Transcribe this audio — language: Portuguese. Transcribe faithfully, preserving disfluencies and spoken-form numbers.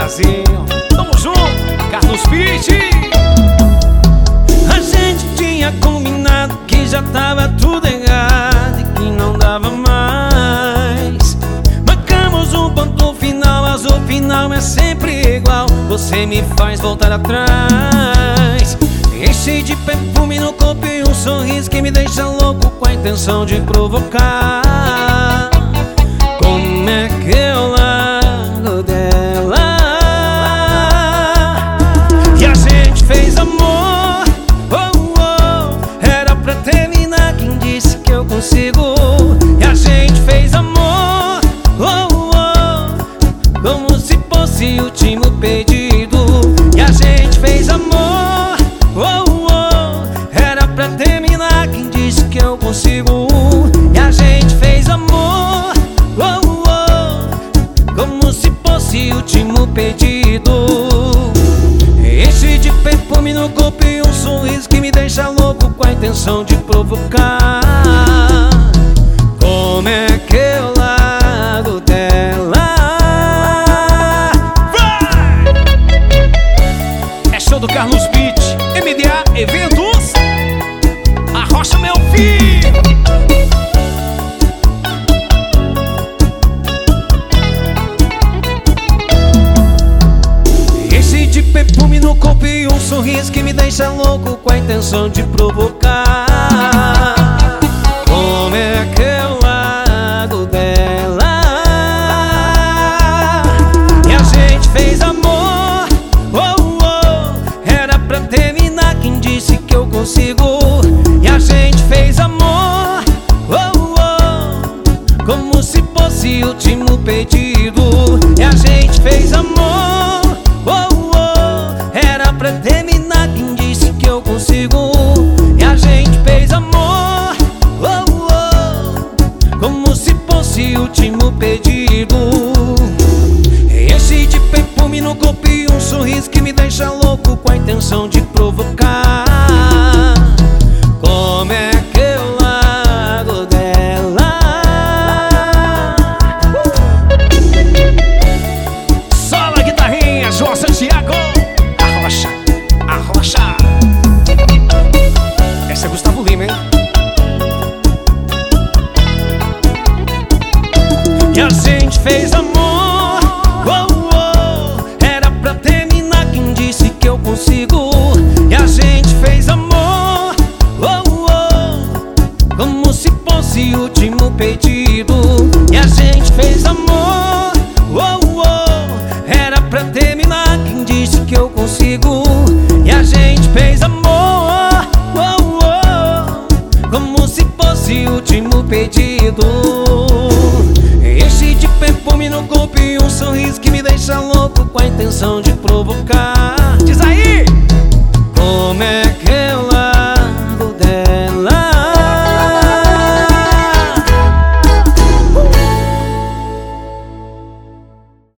Brasil. Tamo junto, Carlos Pitti. A gente tinha combinado que já tava tudo errado e que não dava mais. Marcamos um ponto final, mas o final é sempre igual. Você me faz voltar atrás. Enche de perfume no corpo e um sorriso que me deixa louco com a intenção de provocar. Como é que eu largo dela? E a gente fez amor, oh, oh. Era pra terminar, quem disse que eu consigo? E a gente fez amor, oh, oh. Como se fosse o último pedido. E a gente fez amor, oh, oh. Era pra terminar, quem disse que eu consigo? E a gente fez amor, oh, oh. Como se fosse o último pedido. Enche de perfume no corpo e um sorriso que me deixa louco com a intenção de provocar. Como é que eu largo dela? Vai! É show do Carlos Pitti, M D A Eventos. Arrocha, meu filho. Enche de perfume no corpo e um sorriso que me deixa louco com a intenção de provocar. Como é que eu largo dela? E a gente fez amor, oh, oh. Era pra terminar, quem disse que eu consigo? E a gente fez amor, oh, oh. Como se fosse o último pedido. E a gente fez amor, oh, oh. Era pra terminar, quem disse que eu consigo? E a gente fez amor, oh, oh. Como se fosse o último pedido. Enche de perfume no corpo e um sorriso que me deixa louco com a intenção de provocar. Como é que eu largo dela? Sola, guitarrinha, João Santiago. Arrocha, arrocha. Essa é Gustavo Lima, hein? E a gente fez amor, oh, oh. Era pra terminar, quem disse que eu consigo? E a gente fez amor, oh, oh. Como se fosse o último pedido. E a gente fez amor, oh, oh. Era pra terminar, quem disse que eu consigo? E a gente fez amor, oh, oh. Como se fosse o último pedido. Enche de perfume no corpo e um sorriso que me deixa louco com a intenção de provocar.